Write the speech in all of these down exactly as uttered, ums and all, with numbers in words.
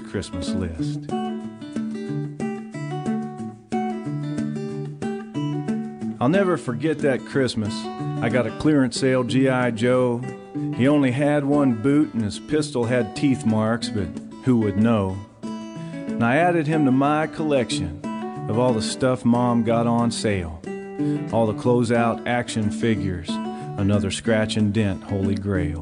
Christmas list. I'll never forget that Christmas. I got a clearance sale G I. Joe. He only had one boot and his pistol had teeth marks, but who would know? And I added him to my collection of all the stuff Mom got on sale. All the closeout action figures, another scratch and dent holy grail.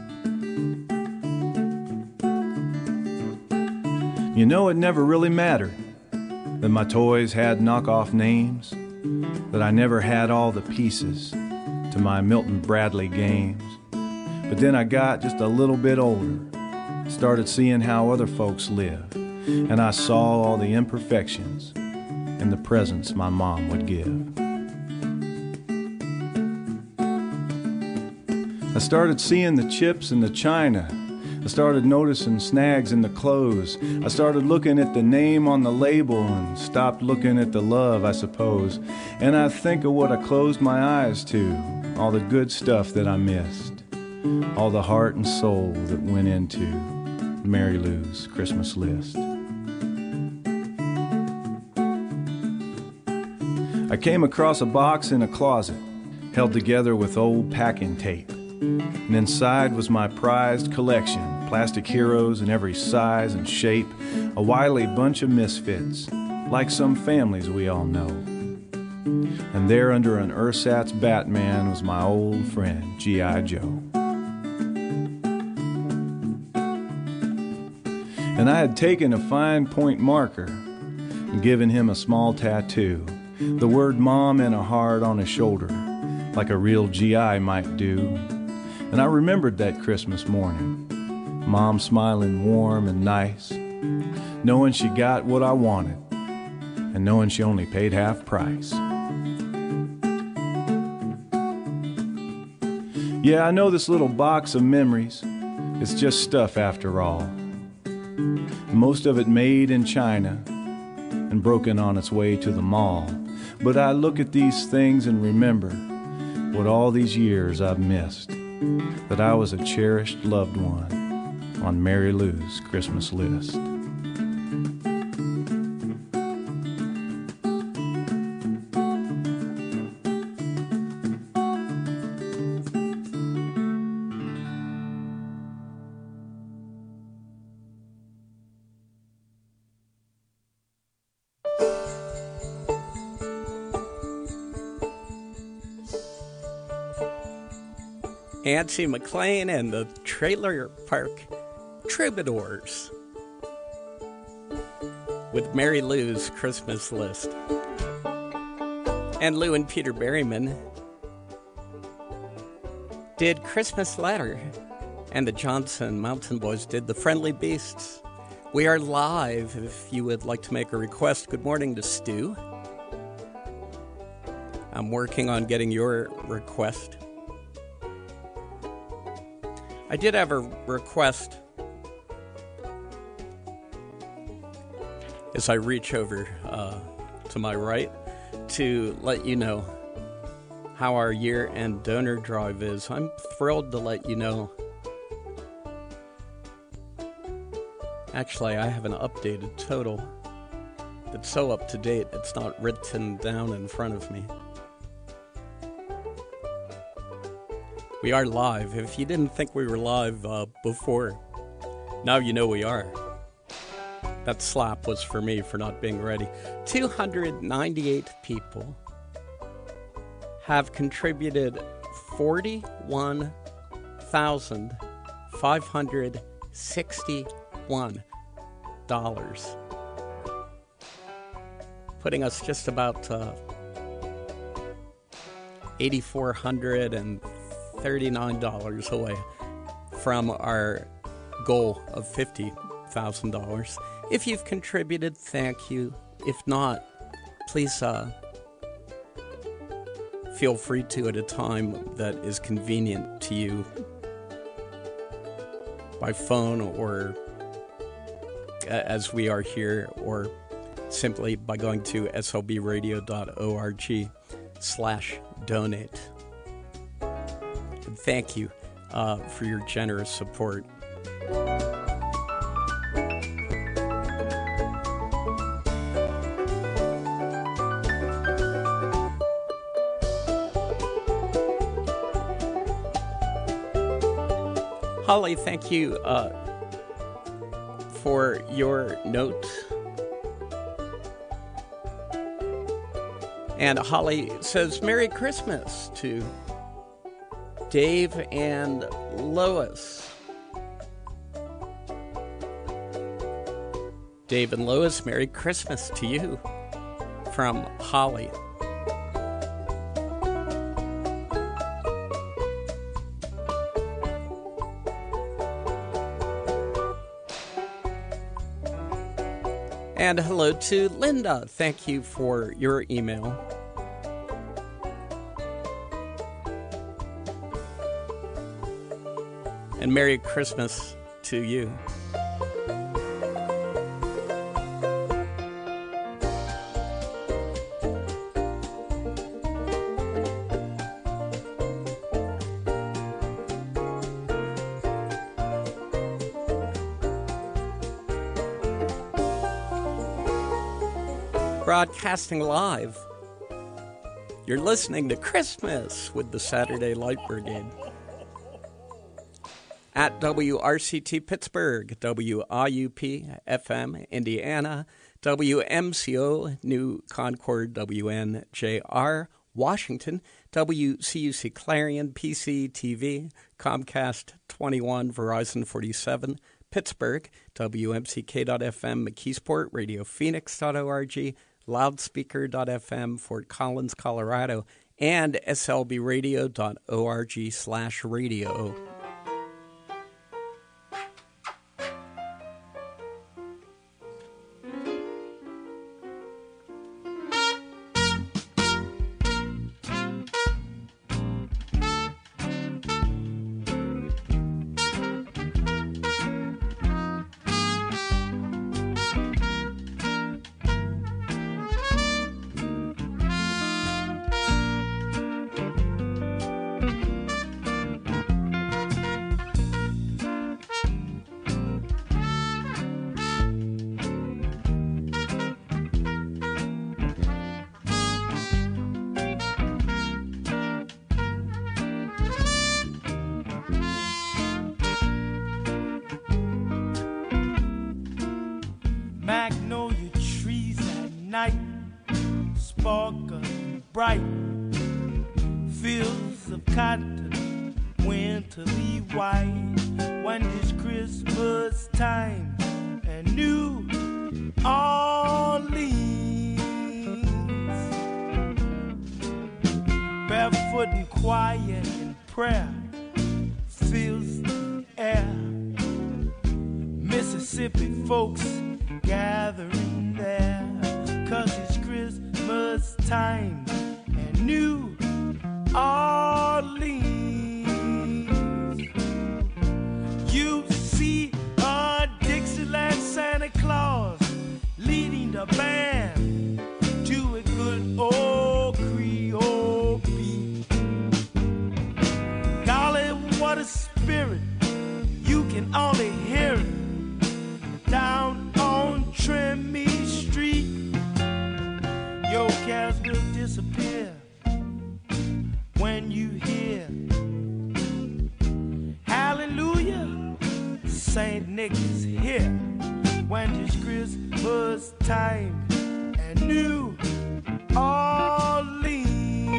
You know, it never really mattered that my toys had knockoff names, that I never had all the pieces to my Milton Bradley games. But then I got just a little bit older, started seeing how other folks live, and I saw all the imperfections in the presents my mom would give. I started seeing the chips in the china. I started noticing snags in the clothes. I started looking at the name on the label and stopped looking at the love, I suppose. And I think of what I closed my eyes to, all the good stuff that I missed, all the heart and soul that went into Mary Lou's Christmas list. I came across a box in a closet, held together with old packing tape. And inside was my prized collection, plastic heroes in every size and shape, a wily bunch of misfits, like some families we all know. And there under an ersatz Batman was my old friend, G I. Joe. And I had taken a fine point marker and given him a small tattoo, the word Mom and a heart on his shoulder, like a real G I might do. And I remembered that Christmas morning, Mom smiling warm and nice, knowing she got what I wanted, and knowing she only paid half price. Yeah, I know this little box of memories, it's just stuff after all. Most of it made in China and broken on its way to the mall. But I look at these things and remember what all these years I've missed, that I was a cherished loved one on Mary Lou's Christmas list. Nancy McLean and the Trailer Park Troubadours with Mary Lou's Christmas list. And Lou and Peter Berryman did Christmas Ladder, and the Johnson Mountain Boys did The Friendly Beasts. We are live if you would like to make a request. Good morning to Stu. I'm working on getting your request. I did have a request as I reach over uh, to my right to let you know how our year-end donor drive is. I'm thrilled to let you know. Actually, I have an updated total that's so up to date it's not written down in front of me. We are live. If you didn't think we were live uh, before, now you know we are. That slap was for me for not being ready. two hundred ninety-eight people have contributed forty-one thousand five hundred sixty-one dollars, putting us just about uh, eight thousand four hundred thirty-nine dollars away from our goal of fifty thousand dollars. If you've contributed, thank you. If not, please uh, feel free to at a time that is convenient to you by phone or as we are here, or simply by going to slbradio.org slash donate. And thank you uh, for your generous support. Holly, thank you uh, for your note. And Holly says, Merry Christmas to Dave and Lois. Dave and Lois, Merry Christmas to you from Holly. And hello to Linda. Thank you for your email. And Merry Christmas to you. Broadcasting live. You're listening to Christmas with the Saturday Light Brigade. At W R C T Pittsburgh, W I U P F M Indiana, W M C O New Concord, W N J R Washington, W C U C Clarion, P C T V, Comcast twenty-one, Verizon forty-seven, Pittsburgh, W M C K dot F M McKeesport, Radio Phoenix dot org, Loudspeaker dot F M Fort Collins, Colorado, and S L B radio dot org slash radio. Magnolia trees at night sparkle bright, fields of cotton winterly white. When it's Christmas time and New Orleans, barefoot and quiet in prayer fills the air. Mississippi folks gathering there, 'cause it's Christmas time and New Orleans. You see a Dixieland Santa Claus leading the band to a good old Creole beat. Golly, what a spirit, you can only hear it down on Trimmy Street. Your cares will disappear when you hear hallelujah, Saint Nick is here. When it's Christmas time and New Orleans.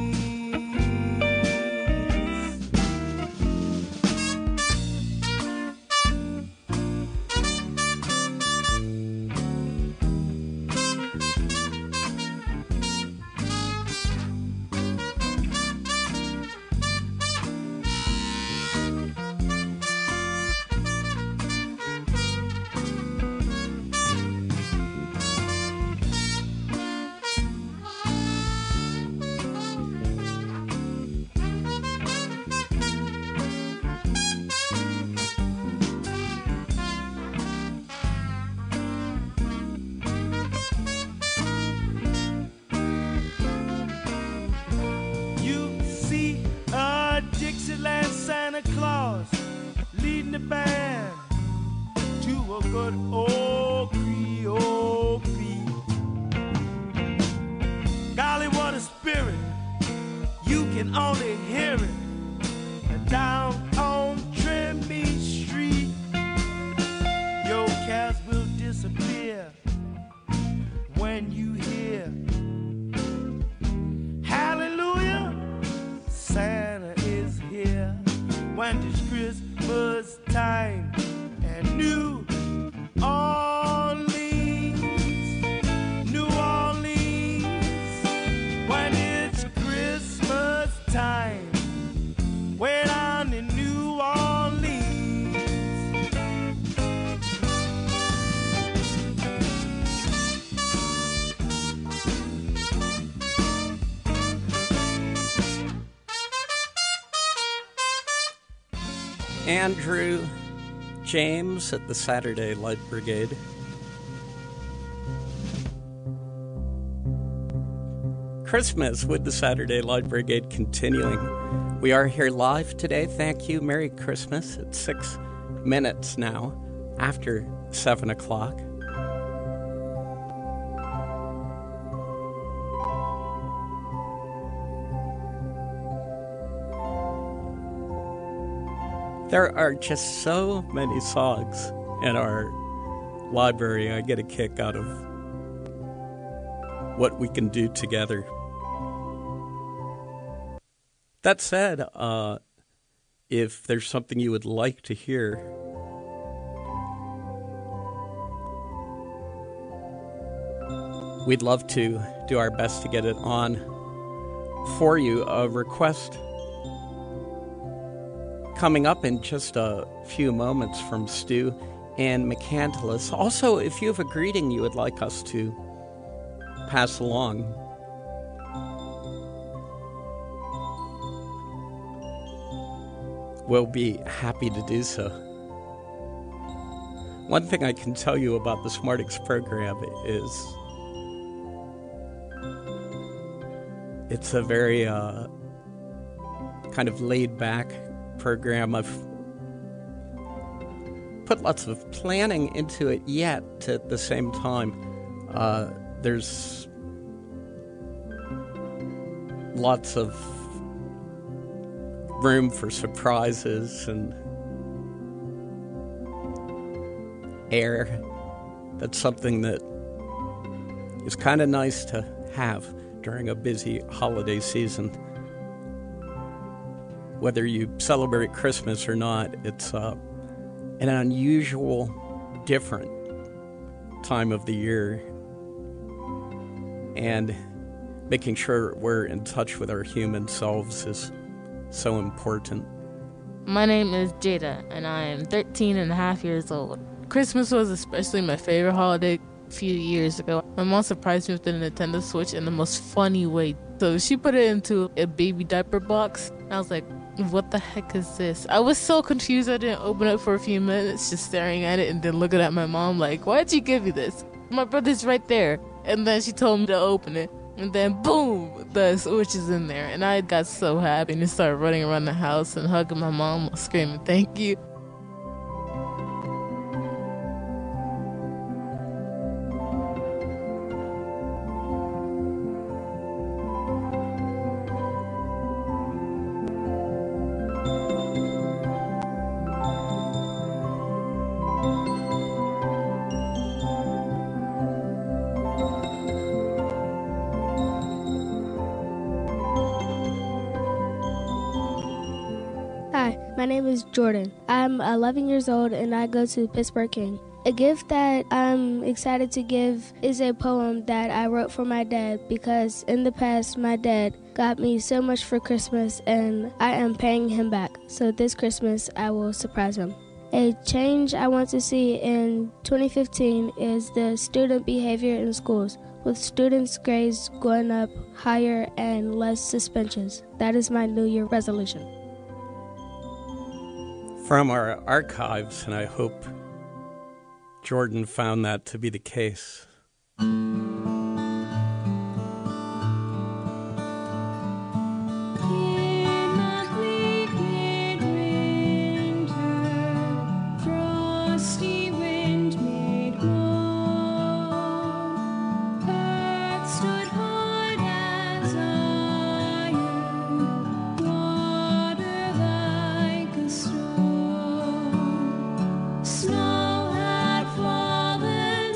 Santa Claus leading the band to a good old Creole beat. Golly, what a spirit, you can only hear it down on Trimmy Street. disappear when you hear hallelujah, Santa is here. When it's Christmas time and New Orleans, New Orleans, when it's Christmas time, way down in New Orleans. Andrew James at the Saturday Light Brigade. Christmas with the Saturday Light Brigade continuing. We are here live today. Thank you. Merry Christmas. It's six minutes now after seven o'clock. There are just so many songs in our library. I get a kick out of what we can do together. That said, uh, if there's something you would like to hear, we'd love to do our best to get it on for you. A request coming up in just a few moments from Stu and McCandless. Also, if you have a greeting you would like us to pass along, we'll be happy to do so. One thing I can tell you about the SmartX program is it's a very uh, kind of laid-back program. I've put lots of planning into it, yet at the same time uh, there's lots of room for surprises and air. That's something that is kind of nice to have during a busy holiday season. Whether you celebrate Christmas or not, it's uh, an unusual, different time of the year. And making sure we're in touch with our human selves is so important. My name is Jada, and I am thirteen and a half years old. Christmas was especially my favorite holiday a few years ago. My mom surprised me with the Nintendo Switch in the most funny way. So she put it into a baby diaper box. I was like, what the heck is this? I was so confused I didn't open it for a few minutes, just staring at it and then looking at my mom like, why'd you give me this? My brother's right there. And then she told me to open it. And then boom, the Switch is in there. And I got so happy and started running around the house and hugging my mom, screaming, thank you. Hi, my name is Jordan. I'm eleven years old and I go to Pittsburgh King. A gift that I'm excited to give is a poem that I wrote for my dad because in the past my dad got me so much for Christmas and I am paying him back. So this Christmas I will surprise him. A change I want to see in twenty fifteen is the student behavior in schools, with students' grades going up higher and less suspensions. That is my New Year resolution. From our archives, and I hope Jordan found that to be the case. Snow had fallen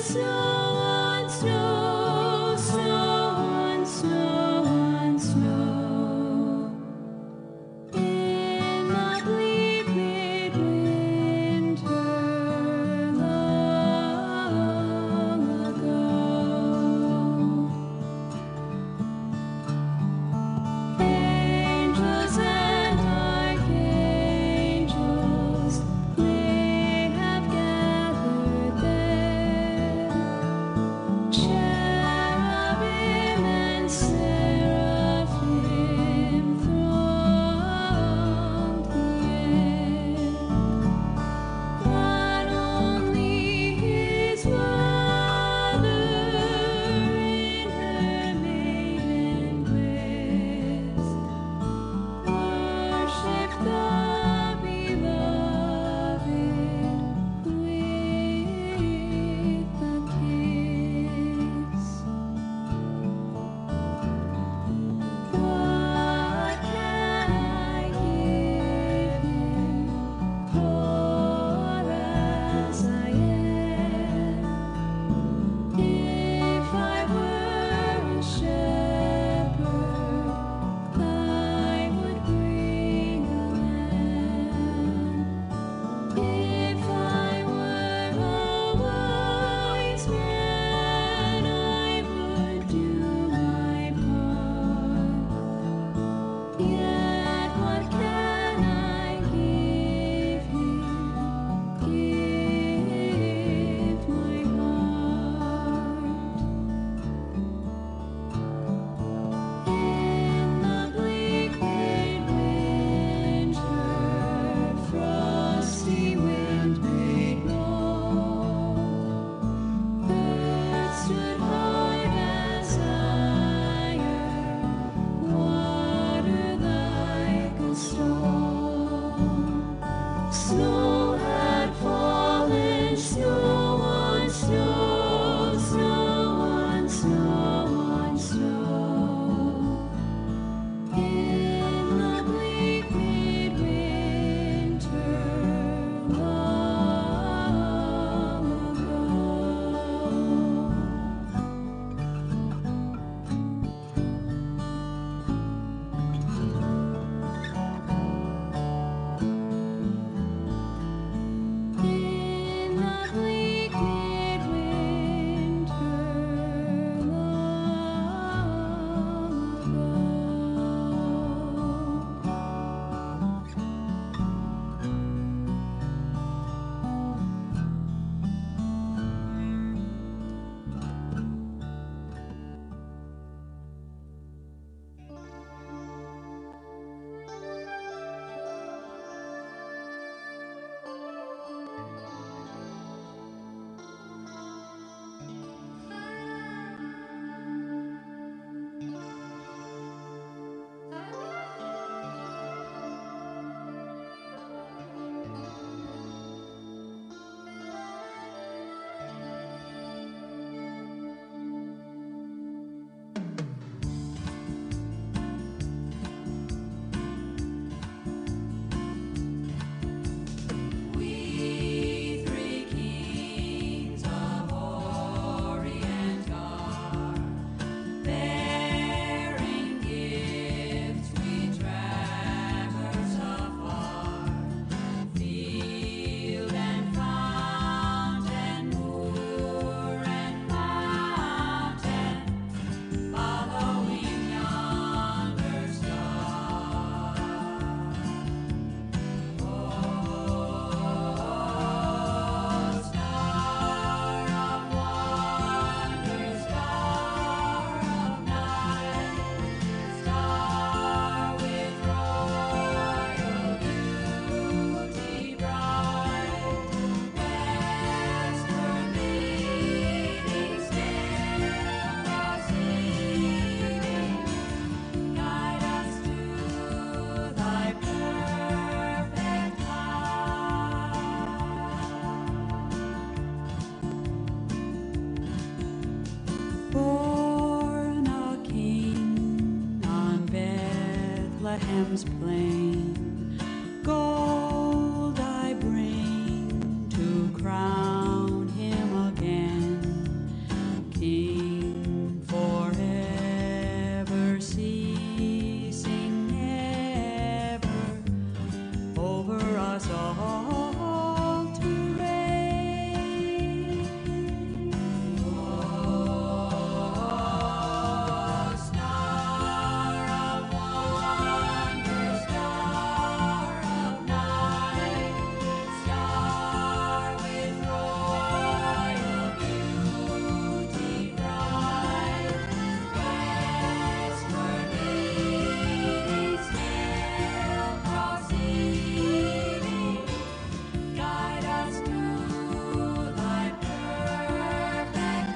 Bethlehem's plain. Gold I bring to crown him again, King forever, ceasing never, over us all to reign. Oh, star of wonder, star of night, star with royal beauty bright, westward leading, still proceeding, guide us to thy perfect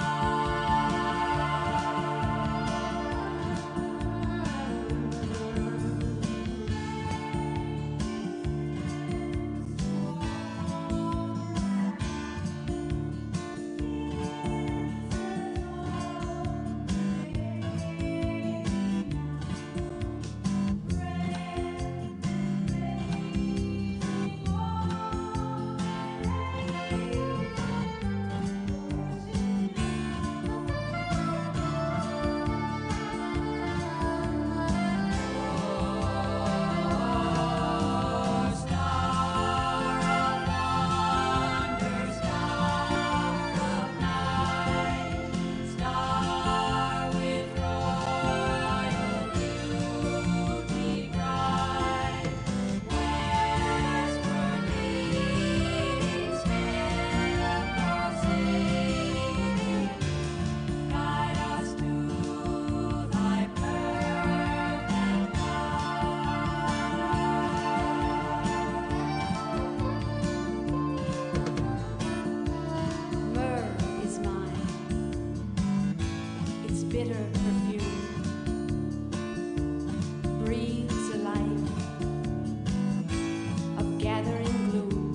Myrrh is mine, its bitter perfume breathes a life of gathering gloom,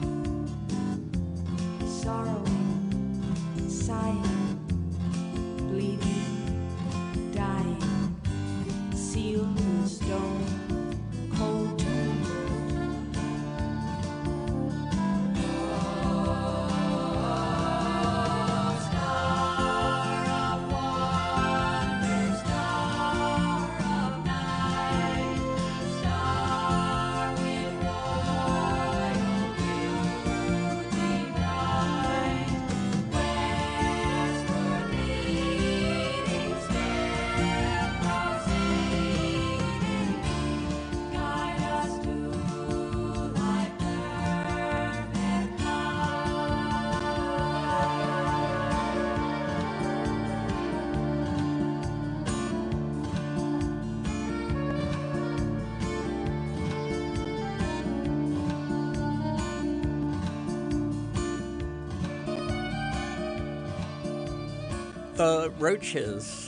sorrowing, sighing, bleeding, dying, sealed in stone, cold tomb. The Roaches,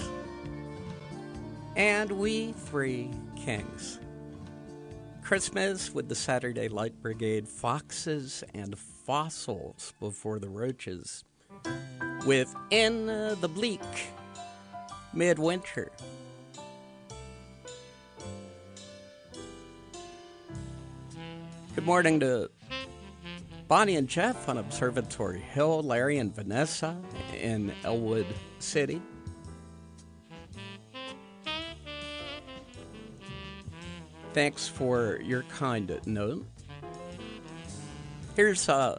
and We Three Kings. Christmas with the Saturday Light Brigade, Foxes and Fossils before the Roaches, with In the Bleak Midwinter. Good morning to Bonnie and Jeff on Observatory Hill, Larry and Vanessa in Elwood City. Thanks for your kind note. Here's uh,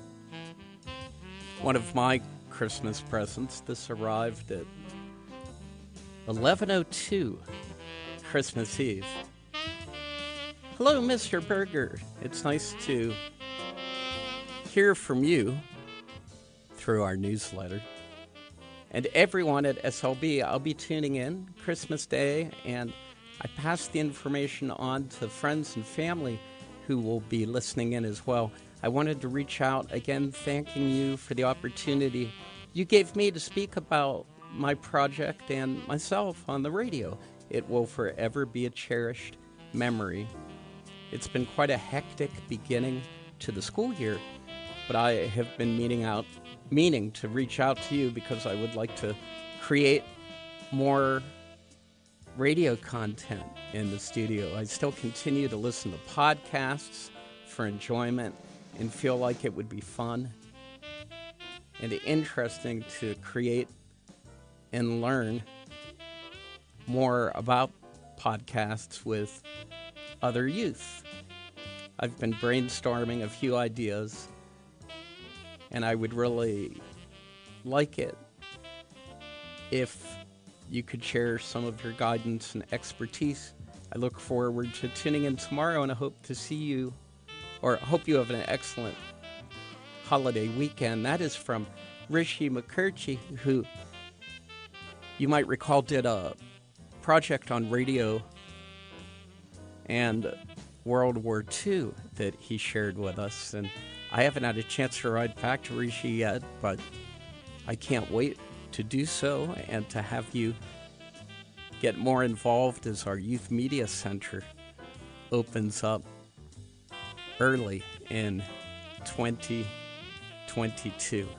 one of my Christmas presents. This arrived at eleven oh two Christmas Eve. Hello, Mister Berger. It's nice to hear from you through our newsletter. And everyone at S L B, I'll be tuning in Christmas Day, and I pass the information on to friends and family who will be listening in as well. I wanted to reach out again, thanking you for the opportunity you gave me to speak about my project and myself on the radio. It will forever be a cherished memory. It's been quite a hectic beginning to the school year, but I have been meaning out, meaning to reach out to you because I would like to create more radio content in the studio. I still continue to listen to podcasts for enjoyment and feel like it would be fun and interesting to create and learn more about podcasts with other youth. I've been brainstorming a few ideas, and I would really like it if you could share some of your guidance and expertise. I look forward to tuning in tomorrow, and I hope to see you, or hope you have an excellent holiday weekend. That is from Rishi Mukherjee, who you might recall did a project on radio and World War Two that he shared with us. And I haven't had a chance to ride back to Rishi yet, but I can't wait to do so and to have you get more involved as our Youth Media Center opens up early in twenty twenty-two.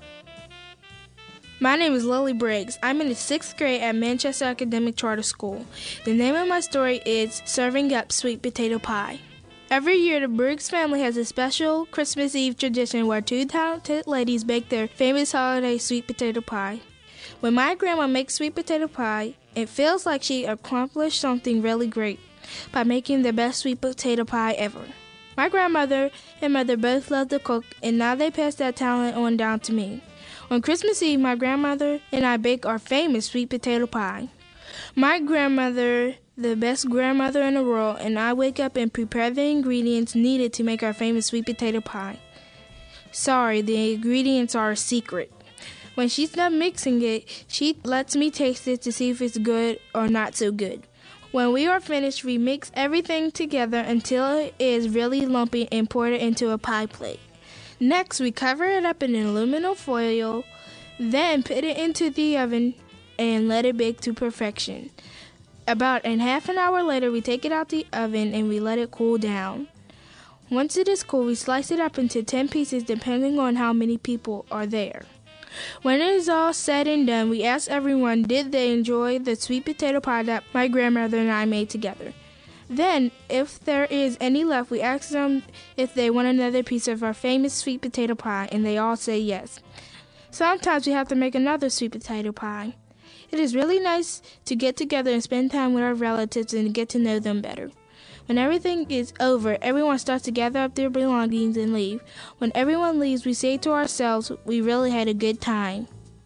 My name is Lily Briggs. I'm in the sixth grade at Manchester Academic Charter School. The name of my story is Serving Up Sweet Potato Pie. Every year, the Briggs family has a special Christmas Eve tradition where two talented ladies bake their famous holiday sweet potato pie. When my grandma makes sweet potato pie, it feels like she accomplished something really great by making the best sweet potato pie ever. My grandmother and mother both love to cook, and now they pass that talent on down to me. On Christmas Eve, my grandmother and I bake our famous sweet potato pie. My grandmother, the best grandmother in the world, and I wake up and prepare the ingredients needed to make our famous sweet potato pie. Sorry, the ingredients are a secret. When she's done mixing it, she lets me taste it to see if it's good or not so good. When we are finished, we mix everything together until it is really lumpy and pour it into a pie plate. Next, we cover it up in aluminum foil, then put it into the oven and let it bake to perfection. About a half an hour later, we take it out the oven and we let it cool down. Once it is cool, we slice it up into ten pieces depending on how many people are there. When it is all said and done, we ask everyone did they enjoy the sweet potato pie that my grandmother and I made together. Then, if there is any left, we ask them if they want another piece of our famous sweet potato pie, and they all say yes. Sometimes we have to make another sweet potato pie. It is really nice to get together and spend time with our relatives and get to know them better. When everything is over, everyone starts to gather up their belongings and leave. When everyone leaves, we say to ourselves, we really had a good time.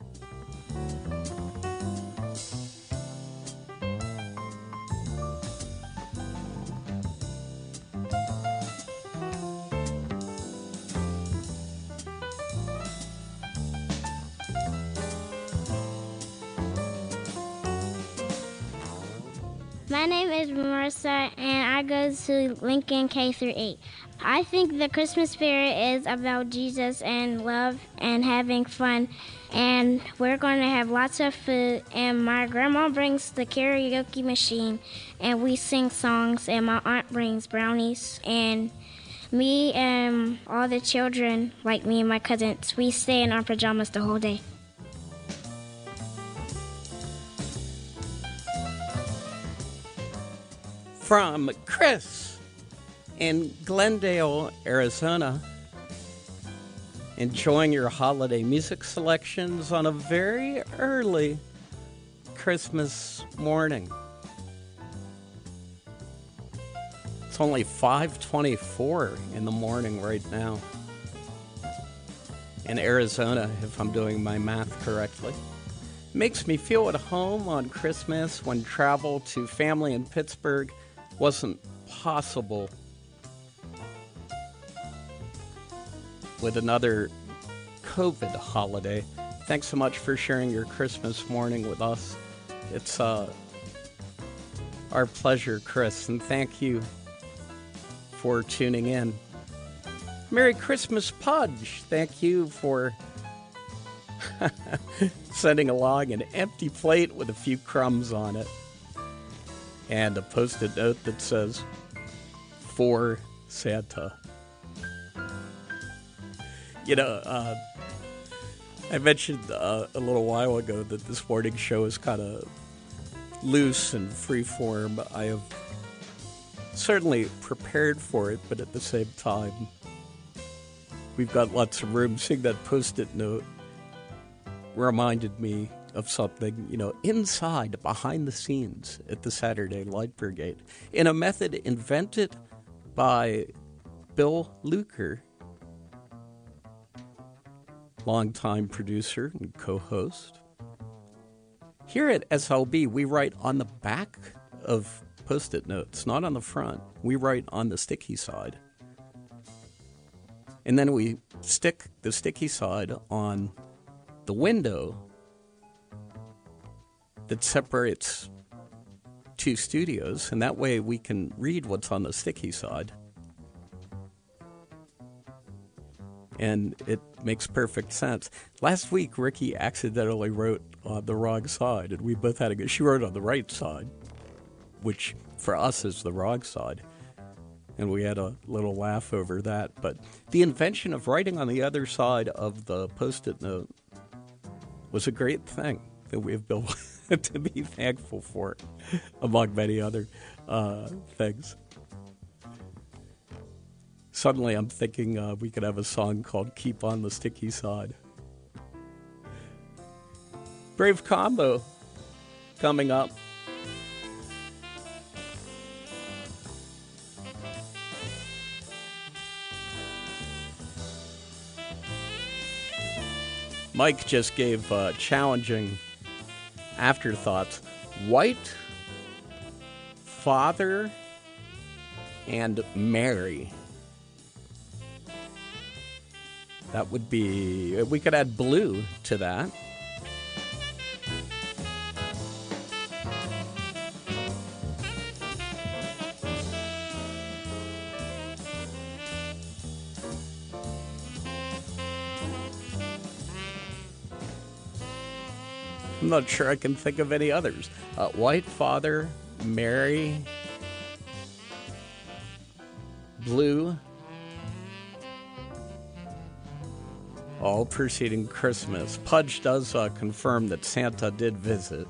My name is Marissa, and I go to Lincoln K through eight. I think the Christmas spirit is about Jesus and love and having fun, and we're going to have lots of food, and my grandma brings the karaoke machine, and we sing songs, and my aunt brings brownies, and me and all the children, like me and my cousins, we stay in our pajamas the whole day. From Chris in Glendale, Arizona, enjoying your holiday music selections on a very early Christmas morning. It's only five twenty-four in the morning right now in Arizona, if I'm doing my math correctly. Makes me feel at home on Christmas when travel to family in Pittsburgh wasn't possible with another COVID holiday. Thanks so much for sharing your Christmas morning with us. It's uh, our pleasure, Chris, and thank you for tuning in. Merry Christmas, Pudge. Thank you for sending along an empty plate with a few crumbs on it and a post-it note that says, "For Santa." You know, uh, I mentioned uh, a little while ago that this morning show is kind of loose and free form. I have certainly prepared for it, but at the same time, we've got lots of room. Seeing that Post-it note reminded me of something, you know, inside, behind the scenes at the Saturday Light Brigade, in a method invented by Bill Luker, longtime producer and co-host. Here at S L B, we write on the back of Post-it notes, not on the front. We write on the sticky side. And then we stick the sticky side on the window that separates two studios, and that way we can read what's on the sticky side. And it makes perfect sense. Last week, Ricky accidentally wrote on the wrong side, and we both had to go. She wrote on the right side, which for us is the wrong side. And we had a little laugh over that. But the invention of writing on the other side of the Post-it note was a great thing that we have built to be thankful for, among many other uh, things. Suddenly I'm thinking uh, we could have a song called Keep on the Sticky Side. Brave Combo coming up. Mike just gave uh, challenging afterthoughts. White, Father, and Mary. That would be, we could add blue to that. I'm not sure I can think of any others. Uh, White, Father, Mary, blue, all preceding Christmas. Pudge does uh, confirm that Santa did visit.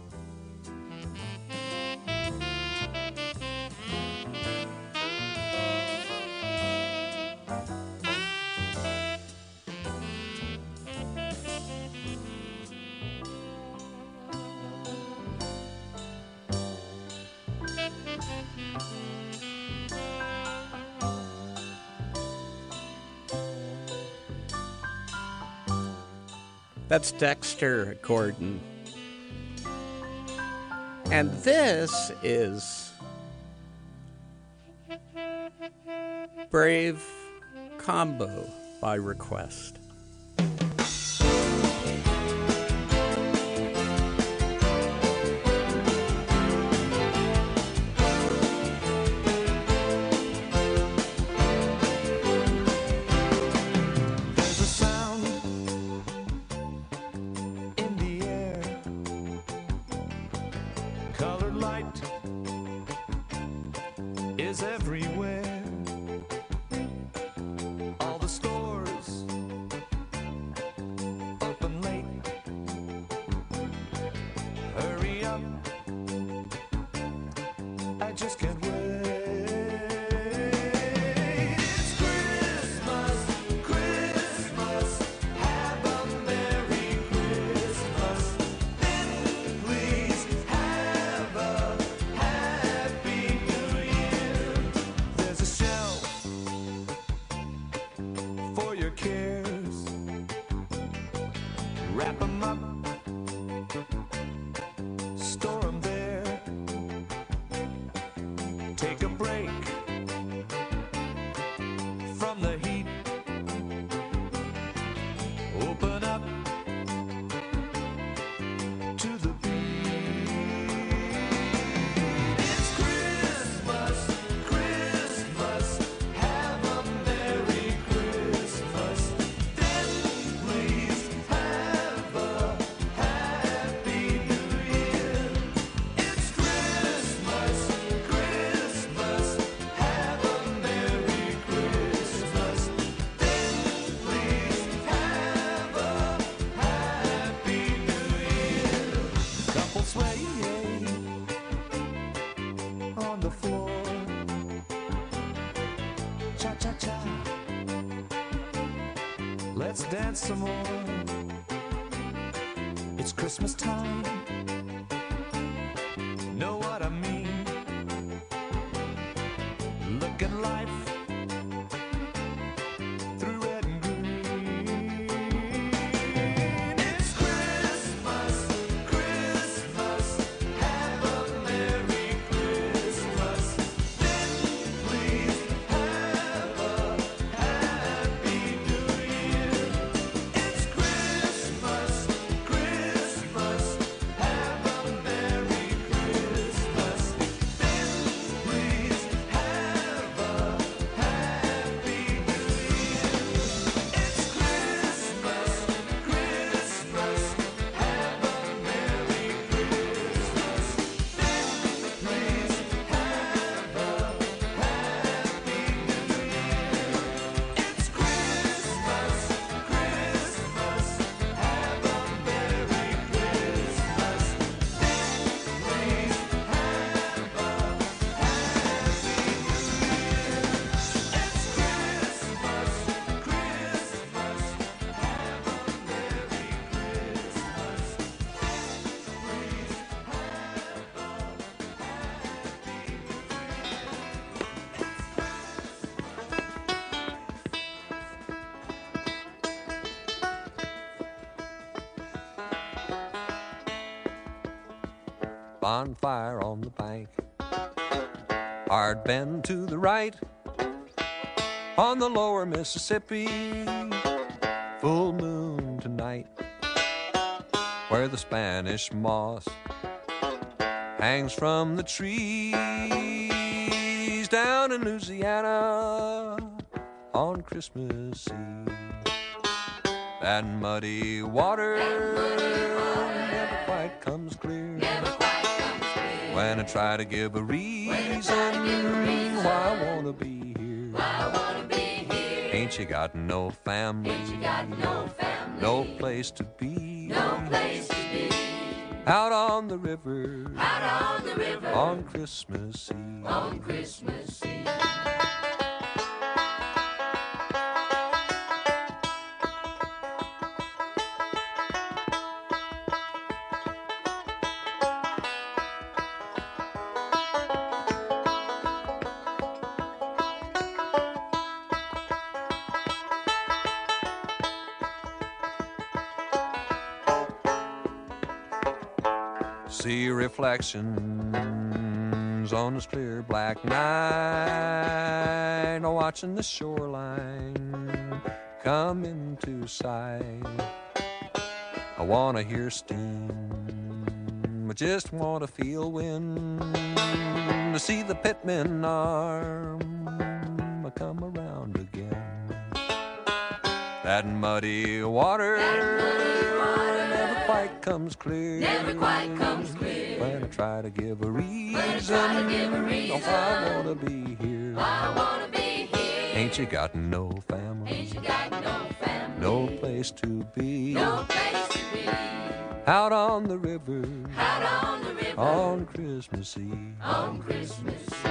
That's Dexter Gordon. And this is Brave Combo by request. Let's dance some more. It's Christmas time. Know what I mean? Look at life through red and green. It's Christmas, Christmas. Have a Merry Christmas. Then please have a Happy New Year. It's Christmas, Christmas. Have a Merry Christmas. Then please have a Happy New Year. It's Christmas, Christmas. Have a Merry Christmas. Then please have a Happy New Year. It's Christmas, Christmas. Have a Merry Christmas. Then please have a Happy New Year. It's Christmas, Christmas. Have a Merry Christmas. Please Bonfire on the bank, hard bend to the right, on the lower Mississippi, full moon tonight, where the Spanish moss hangs from the trees down in Louisiana on Christmas Eve. That muddy water, never quite comes clear. When I try to give a reason why I wanna be here. Ain't you got no family? No place to be. Out on the river. On Christmas Eve. On Christmas Eve. See reflections on this clear black night, watching the shoreline come into sight. I wanna hear steam, I just wanna feel wind, to see the pitman arm come around again. That muddy water, never quite comes clear. Never quite comes clear. When I try to give a reason, give a reason. Oh, I wanna be here. I wanna be here. Ain't you got no family? Ain't you got no family? No place to be. No place to be. Out on the river. Out on the river. On Christmas Eve. On Christmas Eve.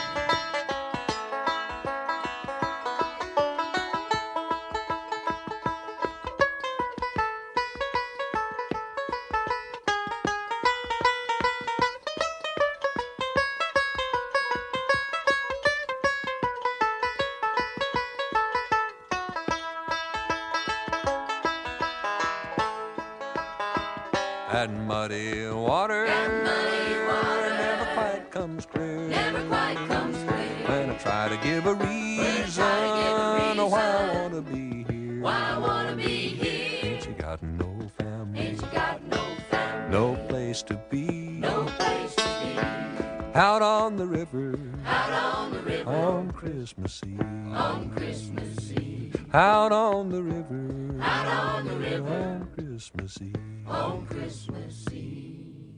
That muddy water, that muddy water never quite comes clear. Never quite comes clear. When I try to give a reason, oh, why I wanna be here. Why I wanna be here. Ain't you got no family? Ain't you got no family? No place to be. No place to be. Out on the river. Out on the river. On Christmas Eve. On Christmas Eve. Out on the river. Out on the river. On Christmas Eve. On Christmas Eve.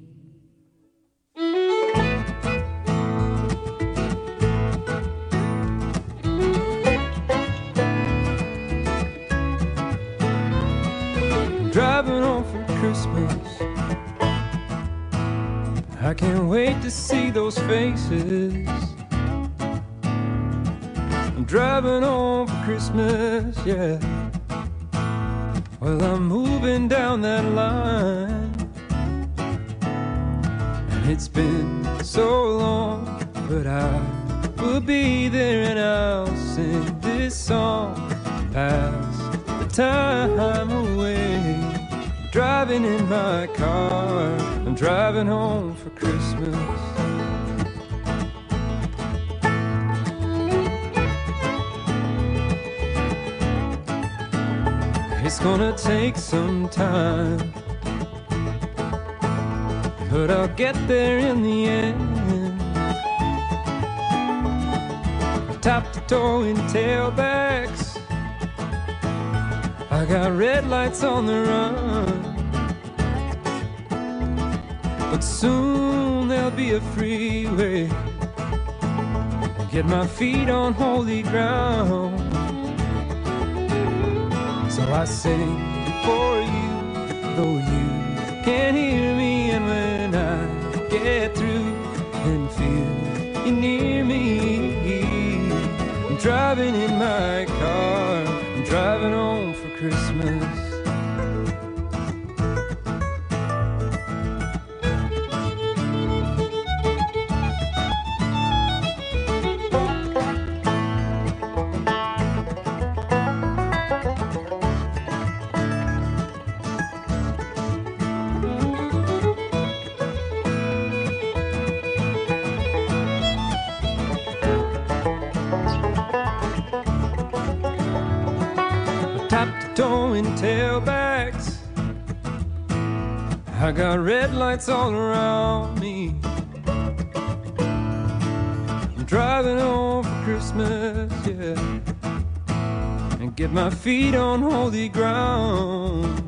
Driving home for Christmas, I can't wait to see those faces. I'm driving home for Christmas, yeah. Well, I'm moving down that line, and it's been so long, but I will be there and I'll sing this song, pass the time away. Driving in my car, I'm driving home for Christmas. It's gonna take some time, but I'll get there in the end. Top to toe in tailbacks, I got red lights on the run, but soon there'll be a freeway. Get my feet on holy ground. So I sing for you, though you can't hear me. And when I get through and feel you near me, I'm driving in my car, I'm driving home for Christmas. Towing tailbacks, I got red lights all around me. I'm driving home for Christmas, yeah, and get my feet on holy ground.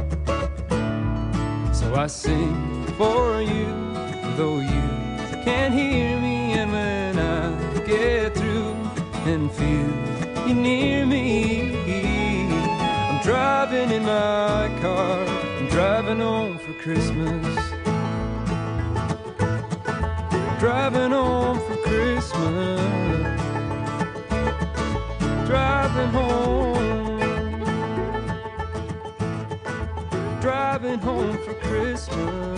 So I sing for you, though you can't hear me. And when I get through and feel you near me, driving in my car, I'm driving home for Christmas. Driving home for Christmas. Driving home. Driving home for Christmas.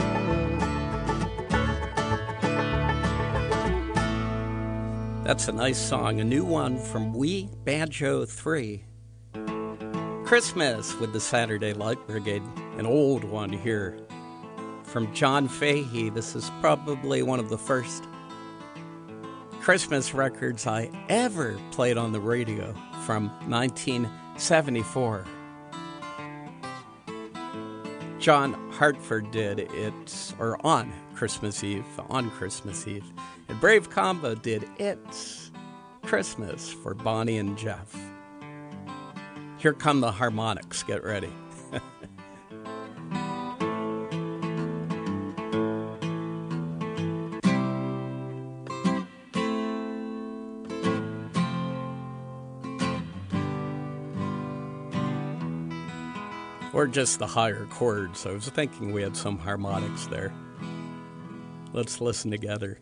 That's a nice song, a new one from We Banjo three. Christmas with the Saturday Light Brigade, an old one here from John Fahey. This is probably one of the first Christmas records I ever played on the radio, from nineteen seventy-four. John Hartford did it, or on Christmas Eve, on Christmas Eve. And Brave Combo did It's Christmas for Bonnie and Jeff. Here come the harmonics. Get ready. Or just the higher chords. I was thinking we had some harmonics there. Let's listen together.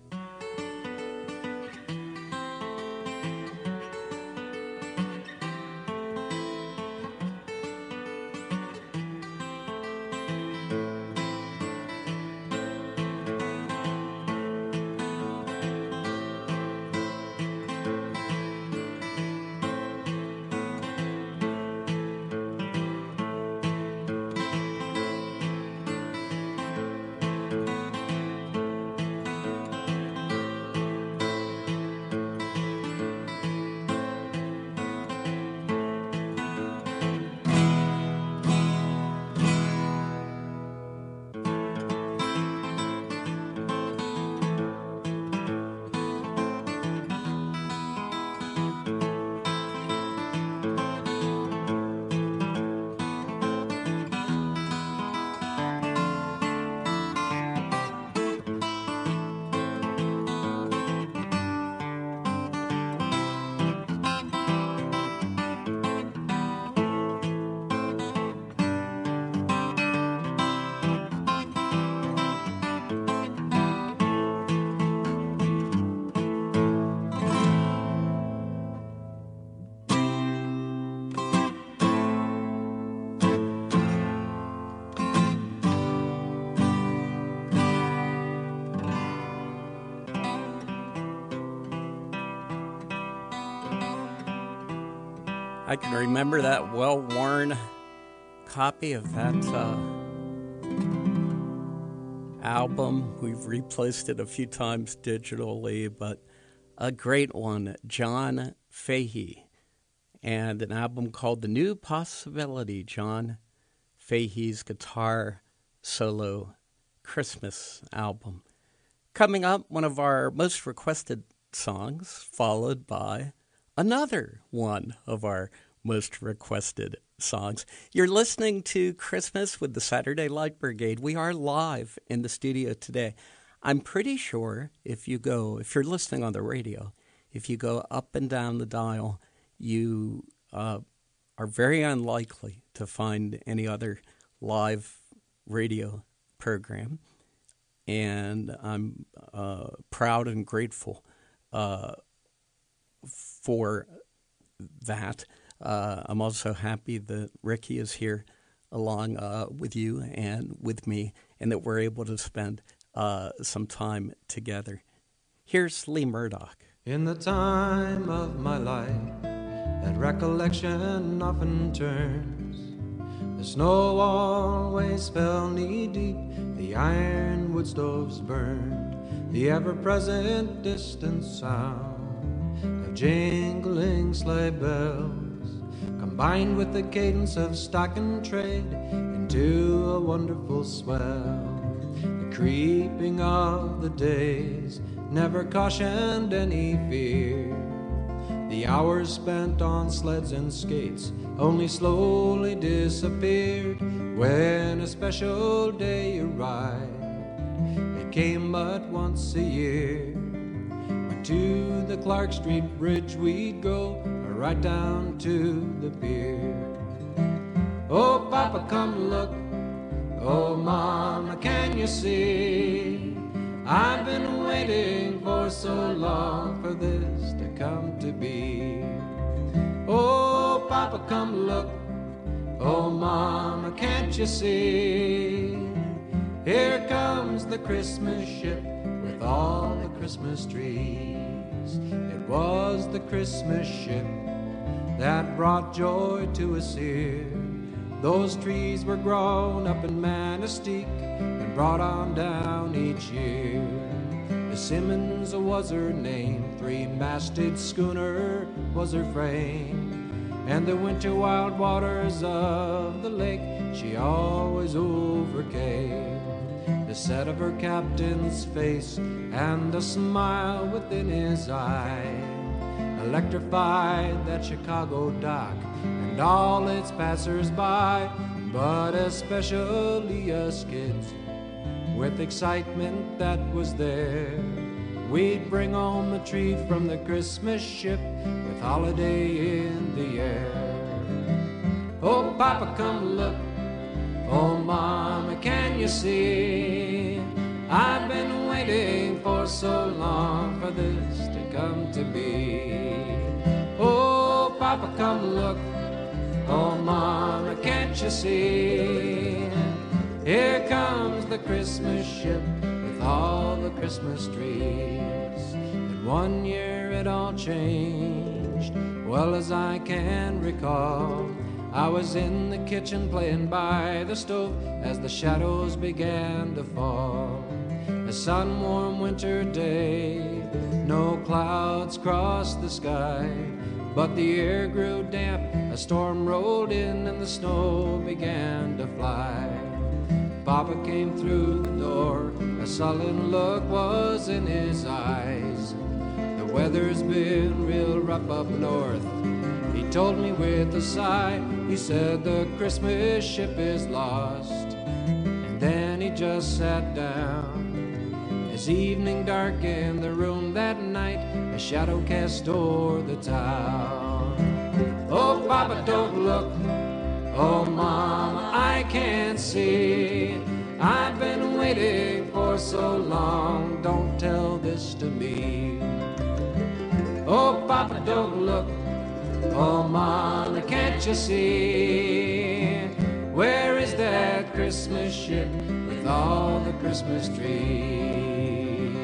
I can remember that well-worn copy of that uh, album. We've replaced it a few times digitally, but a great one, John Fahey, and an album called The New Possibility, John Fahey's guitar solo Christmas album. Coming up, one of our most requested songs, followed by another one of our most requested songs. You're listening to Christmas with the Saturday Light Brigade. We are live in the studio today. I'm pretty sure if you go, if you're listening on the radio, if you go up and down the dial, you uh, are very unlikely to find any other live radio program. And I'm uh, proud and grateful uh, for that. Uh, I'm also happy that Ricky is here along uh, with you and with me, and that we're able to spend uh, some time together. Here's Lee Murdoch. In the time of my life, that recollection often turns. The snow always fell knee-deep, the ironwood stoves burned, the ever-present distant sound of jingling sleigh bells, combined with the cadence of stock and trade into a wonderful swell. The creeping of the days never cautioned any fear. The hours spent on sleds and skates only slowly disappeared. When a special day arrived, it came but once a year, when to the Clark Street Bridge we'd go, or right down to the pier. Oh, Papa, come look. Oh, Mama, can you see? I've been waiting for so long for this to come to be. Oh, Papa, come look. Oh, Mama, can't you see? Here comes the Christmas ship with all the Christmas trees. It was the Christmas ship that brought joy to us here. Those trees were grown up in Manistee and brought on down each year. The Simmons was her name, three-masted schooner was her frame, and the winter wild waters of the lake she always overcame. The set of her captain's face and the smile within his eye electrified that Chicago dock and all its passers-by, but especially us kids with excitement that was there. We'd bring home the tree from the Christmas ship with holiday in the air. Oh, Papa, come look. Oh, Mama, can you see? I've been waiting for so long for this to come to be. Oh, Papa, come look. Oh, Mama, can't you see? Here comes the Christmas ship with all the Christmas trees. In one year it all changed, well as I can recall. I was in the kitchen playing by the stove as the shadows began to fall. A sun-warm winter day, no clouds crossed the sky, but the air grew damp, a storm rolled in and the snow began to fly. Papa came through the door, a sullen look was in his eyes. The weather's been real rough up north, he told me with a sigh. He said the Christmas ship is lost, and then he just sat down. As evening darkened the room that night, a shadow cast o'er the town. Oh, Papa, don't look. Oh, Mama, I can't see. I've been waiting for so long, don't tell this to me. Oh, Papa, don't look. Oh, Mama, can't you see? Where is that Christmas ship with all the Christmas trees?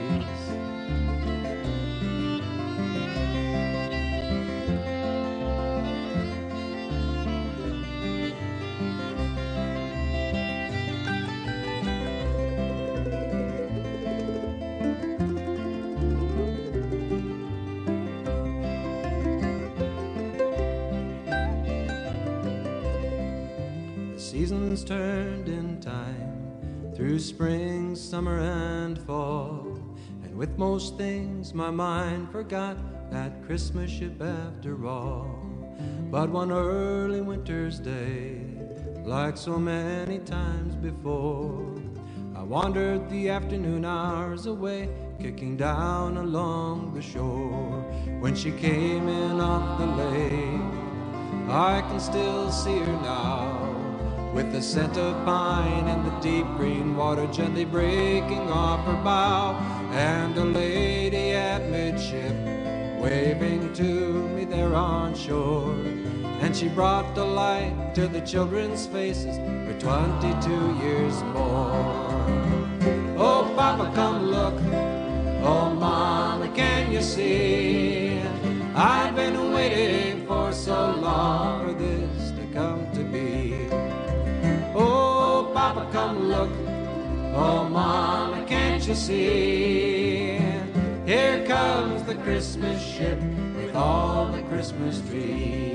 seasons turned in time, through spring, summer, and fall. And with most things my mind forgot that Christmas ship after all. But one early winter's day, like so many times before, I wandered the afternoon hours away, kicking down along the shore. When she came in off the lake, I can still see her now, with the scent of pine and the deep green water gently breaking off her bow, and a lady at midship waving to me there on shore. And she brought the light to the children's faces for twenty-two years more. Oh, Papa, come look. Oh, Mama, can you see? I've been waiting for so long for this to come to be. Oh, Papa, come look. Oh, Mama, can't you see? Here comes the Christmas ship with all the Christmas trees.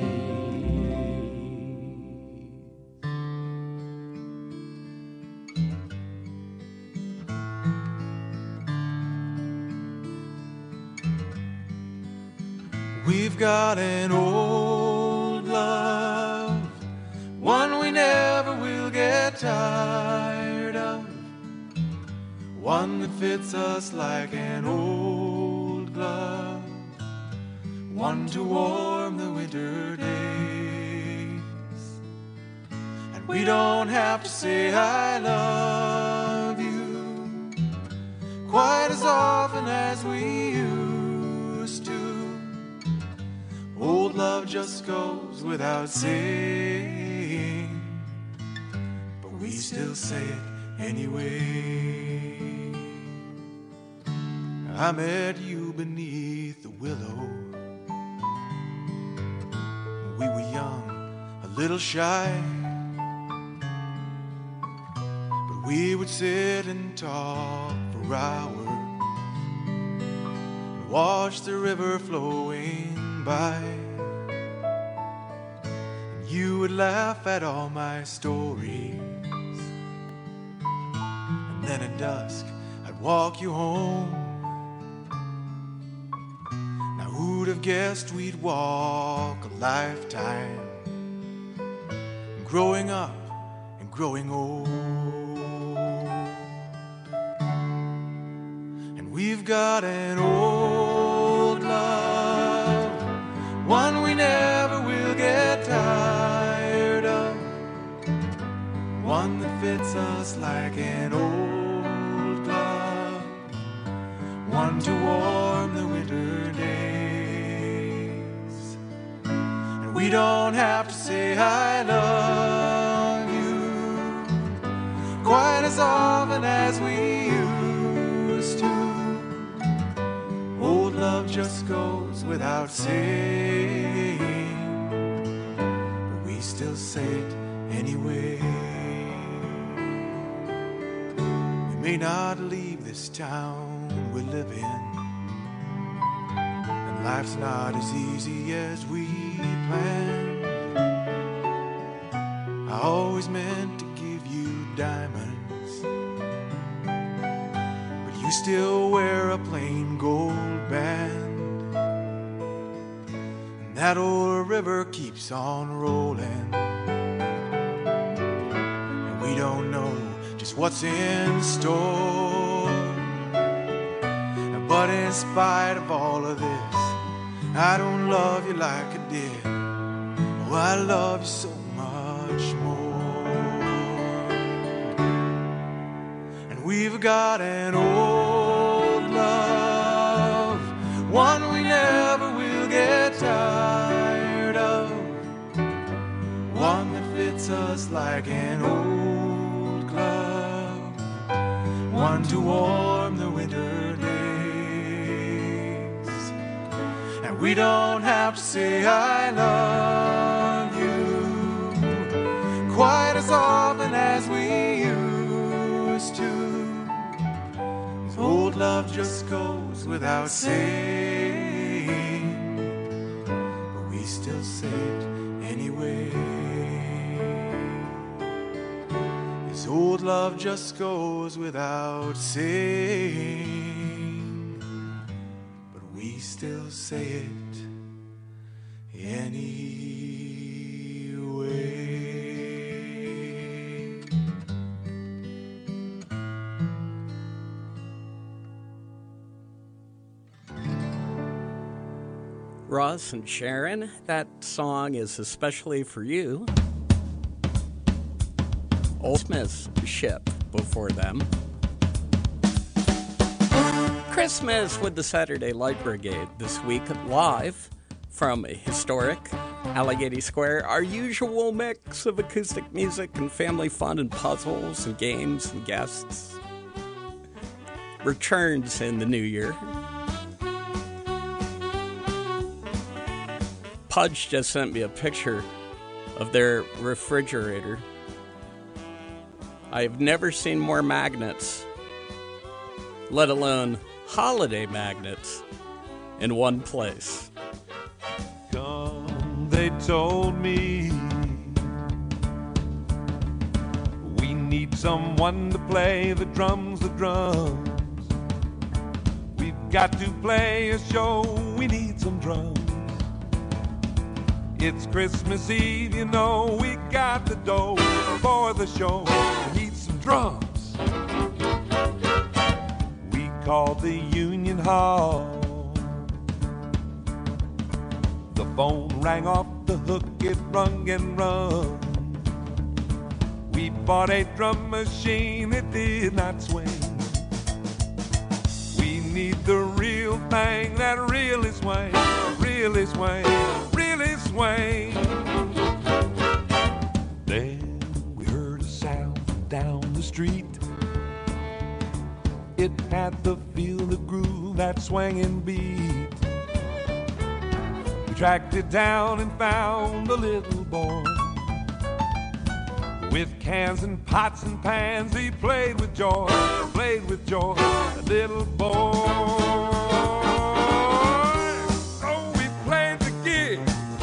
We've got an old love, one we never will get tired of, one that fits us like an old glove, one to warm the winter days. And we don't have to say I love you quite as often as we used to. Old love just goes without saying, but we still say it anyway. I met you beneath the willow. We were young, a little shy, but we would sit and talk for hours and watch the river flowing by. And you would laugh at all my stories, and then at dusk I'd walk you home. Now who'd have guessed we'd walk a lifetime, growing up and growing old. And we've got an old love, one we never will get tired of, one that fits us like an old glove, one to warm the winter days. And we don't have to say I love you quite as often as we used to. Old love just goes without saying, but we still say it anyway. We may not leave this town we live in, and life's not as easy as we planned. I always meant to give you diamonds, but you still wear a plain gold band. That old river keeps on rolling, and we don't know just what's in store. But in spite of all of this, I don't love you like I did. Oh, I love you so much more. And we've got an old love, one we never will get tired of, one that fits us like an old glove, one to warm the winter days. And we don't have to say I love you quite as often as we used to. 'Cause old love just goes without saying, still say it anyway. just goes without saying, but we still say it anyway. Ross and Sharon, that song is especially for you. Old Smith's Ship before them. Christmas with the Saturday Light Brigade this week, live from historic Allegheny Square. Our usual mix of acoustic music and family fun and puzzles and games and guests returns in the new year. Pudge just sent me a picture of their refrigerator. I've never seen more magnets, let alone holiday magnets, in one place. Come, they told me, we need someone to play the drums, the drums. We've got to play a show, we need some drums. It's Christmas Eve, you know, we got the dough for the show. We need some drums. We called the Union Hall. The phone rang off the hook, it rung and rung. We bought a drum machine, it did not swing. We need the real thing that really swing, really swing, really swing. Then we heard a sound down the street. It had the feel, the groove, that swinging beat. We tracked it down and found a little boy with cans and pots and pans. He played with joy, played with joy, a little boy. Oh, we played the gig.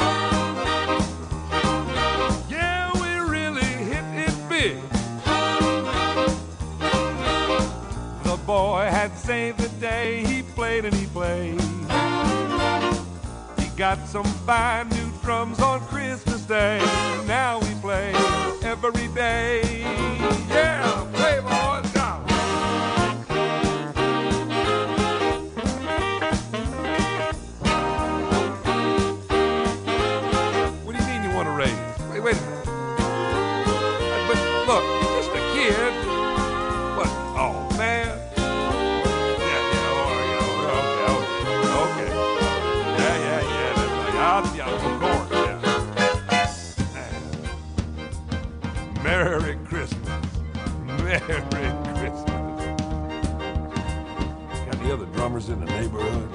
Yeah, we really hit it big. The boy had saved the day. He played and he played. He got some fine new drums on Christmas Day. Now we play every day. Yeah, play boys now. What do you mean you want to raise? Wait, wait a minute. But look, you're just a kid. What? Oh man. Yeah, yeah, oh, yeah, okay, okay, okay. Yeah, yeah, yeah. That's like, I'll, yeah, of course, yeah. Merry Christmas. Merry Christmas. Got the other drummers in the neighborhood?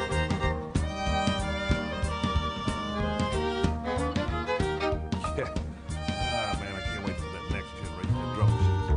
Yeah. Ah, man, I can't wait for that next generation of drum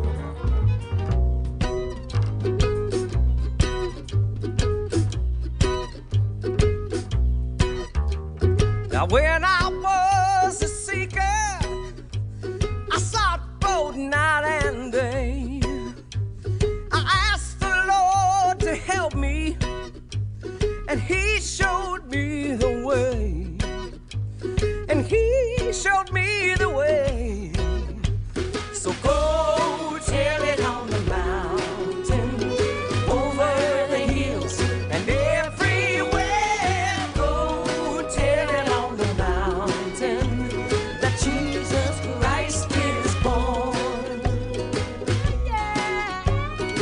machines. Now when I was a seeker, I sought both night and day. I asked the Lord to help me, and He showed me the way. And He showed me the way. So go tell it on the mountain, over the hills, and everywhere. Go tell it on the mountain that Jesus Christ is born. Yeah.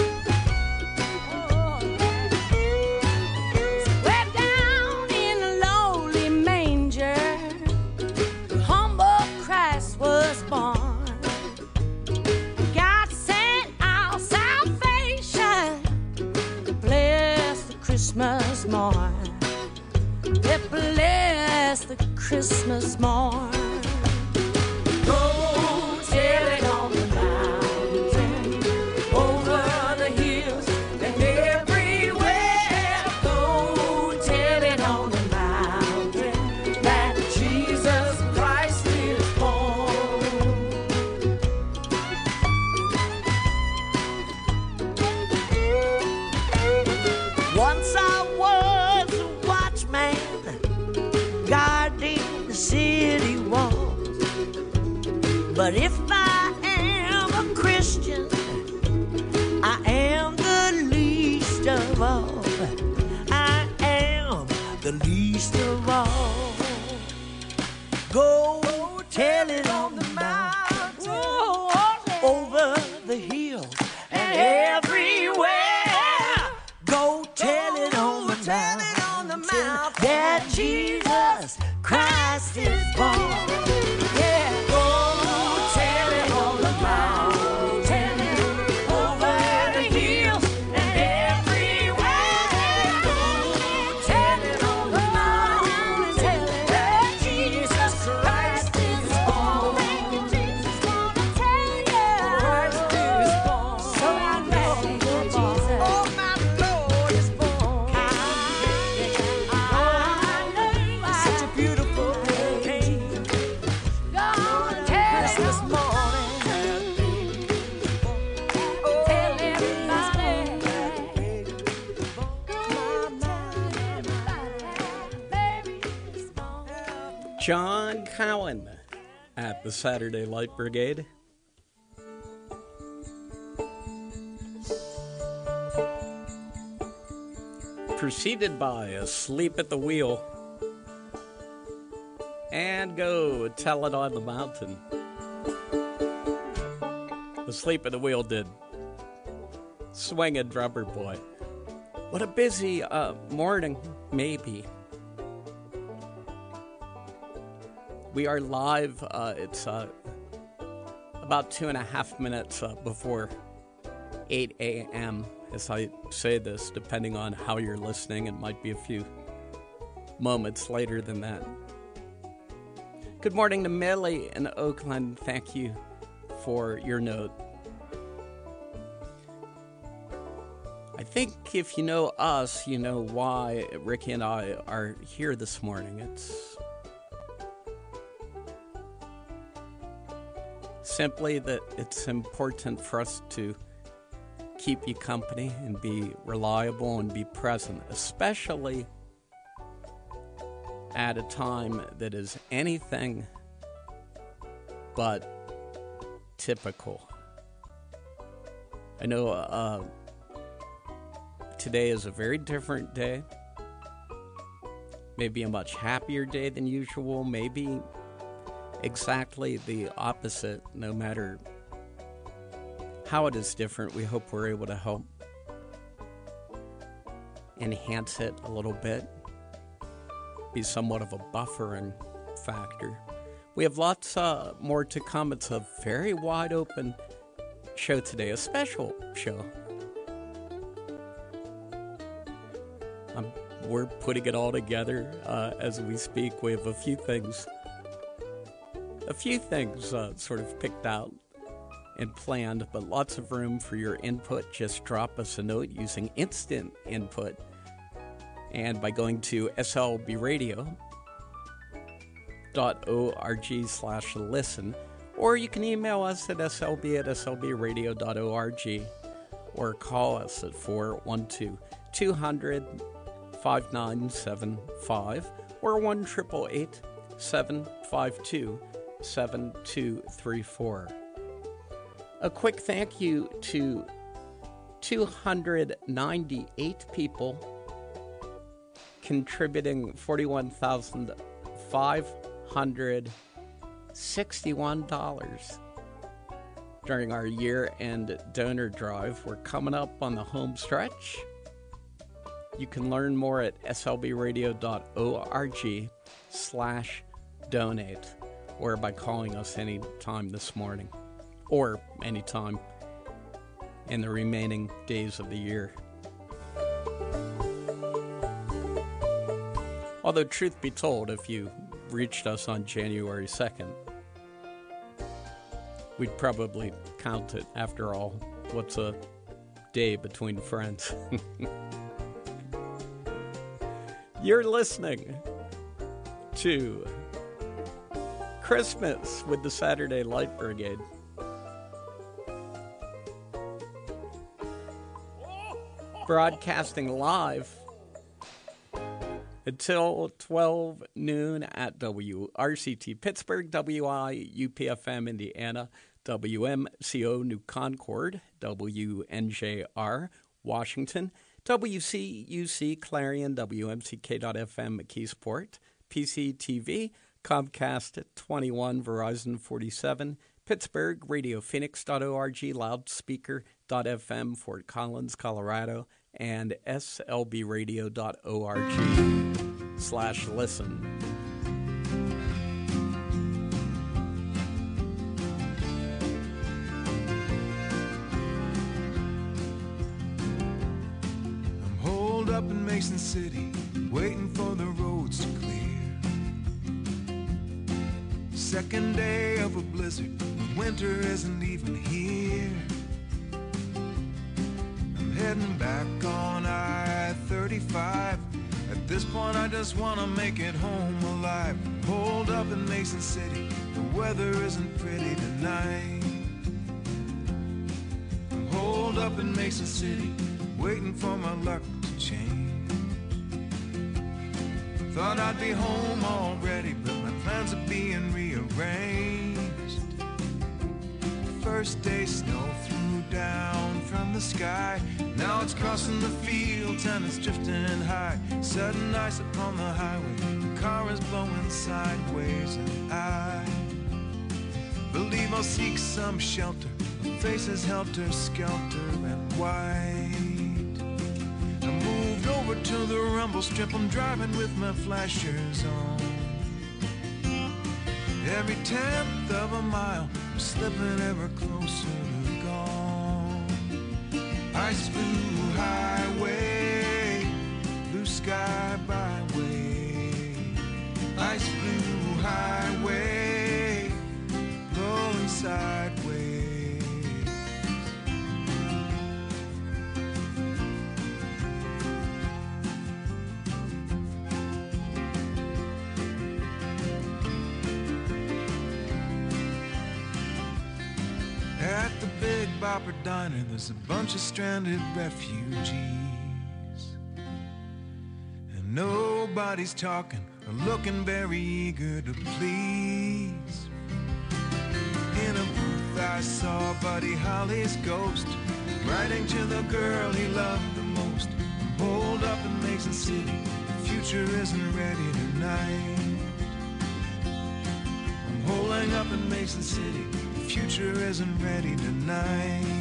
Oh. So we're down in a lowly manger, the humble Christ was born. God sent our salvation to bless the Christmas morn. It bless the Christmas morn. Go tell it on the mountain, over the hills, and everywhere. Go tell it on the mountain that Jesus Christ is born. But if I am a Christian, I am the least of all. I am the least of all. Go tell it on the mountain, over the hills and everywhere. Go tell it on the mountain that Jesus Christ is born. Yeah, go tell it on the mountain, over the hills and everywhere. Go tell it on the mountain that Jesus Christ is born. Jesus gonna tell you Christ is born. So I know Jesus, oh my Lord is born. I know it's such a beautiful day. Gonna tell us this morning. Oh, tell everybody. John Cowan at the Saturday Light Brigade. Preceded by Asleep at the Wheel. And Go Tell It on the Mountain. Asleep at the Wheel did Swingin' Drummer Boy. What a busy uh, morning, maybe. We are live. Uh, it's uh, about two and a half minutes uh, before eight a.m. as I say this, depending on how you're listening. It might be a few moments later than that. Good morning to Millie in Oakland. Thank you for your note. I think if you know us, you know why Ricky and I are here this morning. It's simply that it's important for us to keep you company and be reliable and be present, especially at a time that is anything but typical. I know uh, today is a very different day, maybe a much happier day than usual, maybe exactly the opposite. No matter how it is different, we hope we're able to help enhance it a little bit, be somewhat of a buffering factor. We have lots uh, more to come. It's a very wide open show today, a special show. Um, we're putting it all together uh, as we speak. We have a few things A few things uh, sort of picked out and planned, but lots of room for your input. Just drop us a note using instant input and by going to slbradio dot org slash listen, or you can email us at slb at slbradio dot org or call us at four one two, two hundred, five nine seven five or one eight eight eight, seven five two, seven two three four. A quick thank you to two hundred ninety-eight people contributing forty-one thousand five hundred sixty-one dollars during our year-end donor drive. We're coming up on the home stretch. You can learn more at slbradio dot org slash donate, or by calling us any time this morning, or any time in the remaining days of the year. Although, truth be told, if you reached us on January second, we'd probably count it. After all, what's a day between friends? You're listening to Christmas with the Saturday Light Brigade. Broadcasting live Until twelve noon at W R C T Pittsburgh, W I U P F M Indiana, W M C O New Concord, W N J R Washington, W C U C Clarion, W M C K dot F M McKeesport, P C T V, Comcast twenty-one, Verizon forty-seven, Pittsburgh, Radio Phoenix dot org, Loudspeaker dot F M, Fort Collins, Colorado, and S L B radio dot org slash listen. I'm holed up in Mason City, waiting for the roads to clear. Second day of a blizzard, the winter isn't even here. I'm heading back on I thirty-five. At this point I just wanna make it home alive. Holed up in Mason City, the weather isn't pretty tonight. I'm holed up in Mason City, waiting for my luck to change. Thought I'd be home already, but my plans are being rearranged. First day snow threw down from the sky. Now it's crossing the fields and it's drifting high. Sudden ice upon the highway, the car is blowing sideways, and I believe I'll seek some shelter. My face is helter-skelter and white. I moved over to the rumble strip, I'm driving with my flashers on. Every tenth of a mile, I'm slipping ever closer to gone. Ice blue highway, blue sky byway. Ice blue highway, blowing sideways. At the Big Bopper Diner, there's a bunch of stranded refugees, and nobody's talking or looking very eager to please. In a booth I saw Buddy Holly's ghost, writing to the girl he loved the most. I'm holed up in Mason City, the future isn't ready tonight. I'm holding up in Mason City, the future isn't ready tonight.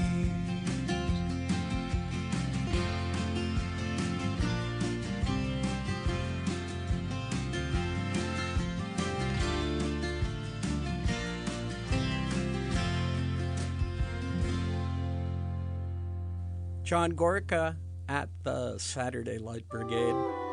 John Gorka at the Saturday Light Brigade.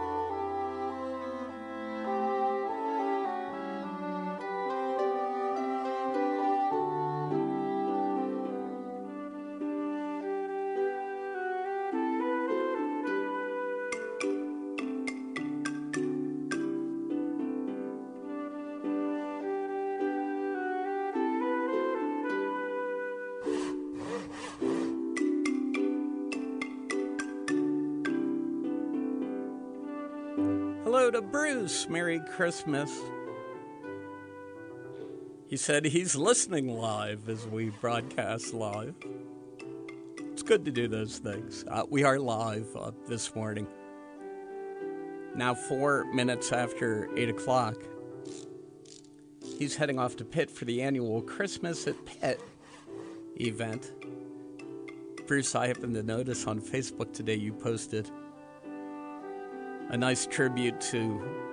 Hello to Bruce. Merry Christmas. He said he's listening live as we broadcast live. It's good to do those things. Uh, we are live uh, this morning. Now four minutes after eight o'clock. He's heading off to Pitt for the annual Christmas at Pitt event. Bruce, I happened to notice on Facebook today you posted a nice tribute to